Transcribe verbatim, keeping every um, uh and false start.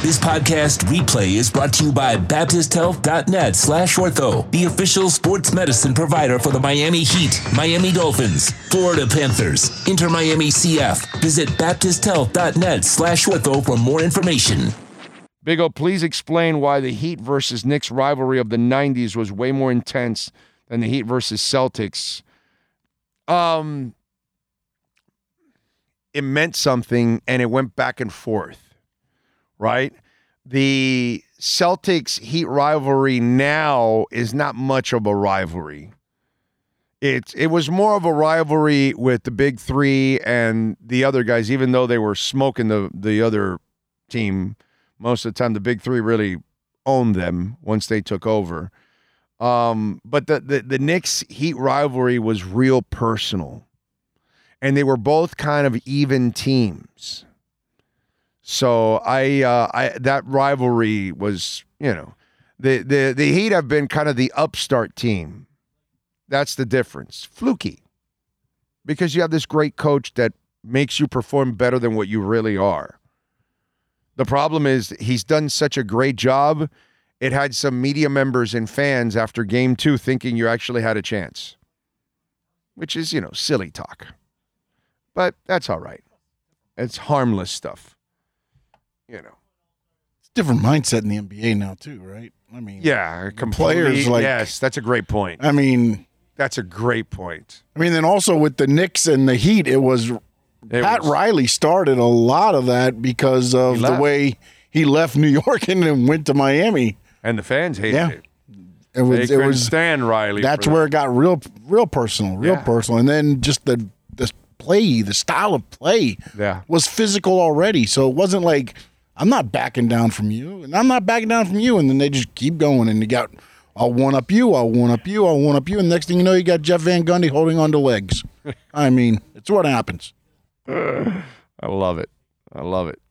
This podcast replay is brought to you by Baptist Health dot net slash ortho, the official sports medicine provider for the Miami Heat, Miami Dolphins, Florida Panthers, Inter Miami C F. Visit Baptist Health dot net slash ortho for more information. Big O, please explain why the Heat versus Knicks rivalry of the nineties was way more intense than the Heat versus Celtics. Um, it meant something, and it went back and forth, right? The Celtics-Heat rivalry now is not much of a rivalry. It, it was more of a rivalry with the big three and the other guys, even though they were smoking the, the other team. Most of the time, the big three really owned them once they took over. Um, but the, the, the Knicks-Heat rivalry was real personal. And they were both kind of even teams. So I, uh, I that rivalry was, you know, the, the, the Heat have been kind of the upstart team. That's the difference. Fluky. Because you have this great coach that makes you perform better than what you really are. The problem is he's done such a great job, it had some media members and fans after game two thinking you actually had a chance, which is, you know, silly talk. But that's all right. It's harmless stuff, you know. It's a different mindset in the N B A now, too, right? I mean, yeah, players like, yes, that's a great point. I mean, that's a great point. I mean, then also with the Knicks and the Heat, it was It Pat was, Riley started a lot of that because of the way he left New York and then went to Miami. And the fans hated yeah. it. It was, they it couldn't was stand Riley. That's where it got real real personal, real yeah. personal. And then just the, the play, the style of play yeah. was physical already. So it wasn't like, I'm not backing down from you, and I'm not backing down from you. And then they just keep going, and you got, I'll one-up you, I'll one-up you, I'll one-up you. And next thing you know, you got Jeff Van Gundy holding on to legs. I mean, it's what happens. I love it. I love it.